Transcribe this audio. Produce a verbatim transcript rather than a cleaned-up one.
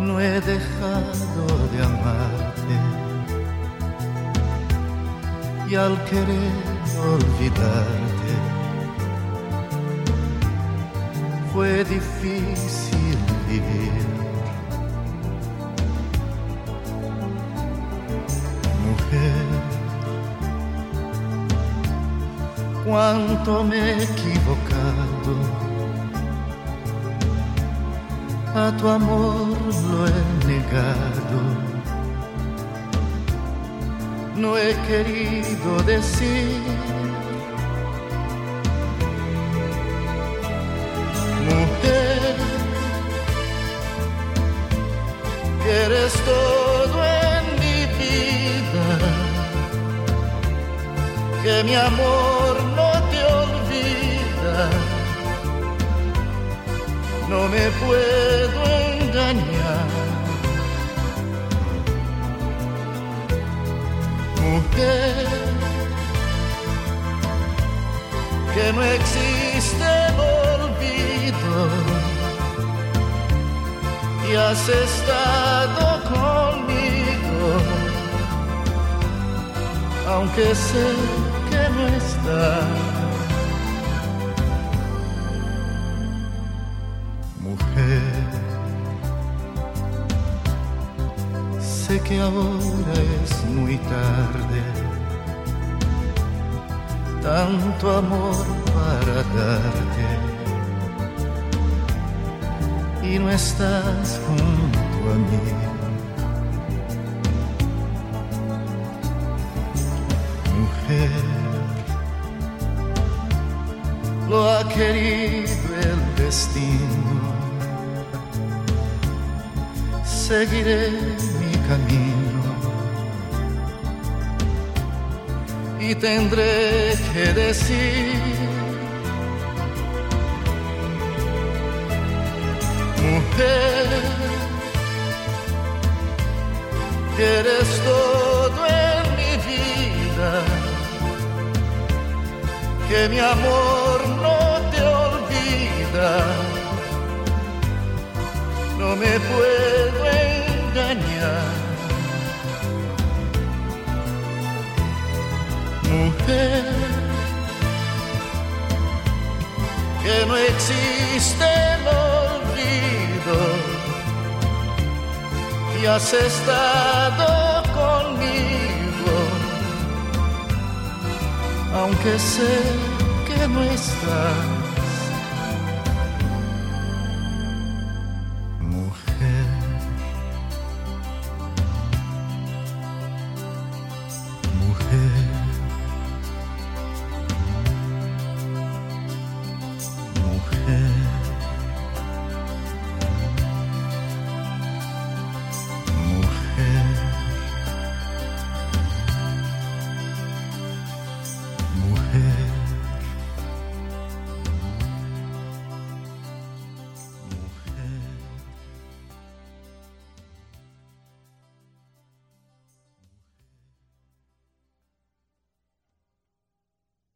no he dejado de amarte, y al querer olvidarte fue difícil vivir. Mujer, cuánto me he equivocado, a tu amor lo he negado, no he querido decir. Mujer, que eres todo en mi vida, que mi amor no te olvida, no me puedo engañar. Mujer, que no existe el olvido, y has estado conmigo, aunque sé que no estás. Mujer, sé que ahora es muy tarde, tanto amor para darte, y no estás junto a mí. Mujer, lo ha querido el destino, seguiré mi camino y tendré que decir: mujer, que eres todo en mi vida, que mi amor no te olvida, no me puedo engañar. Mujer, que no existe el olvido, y has estado conmigo, aunque sé que no estás.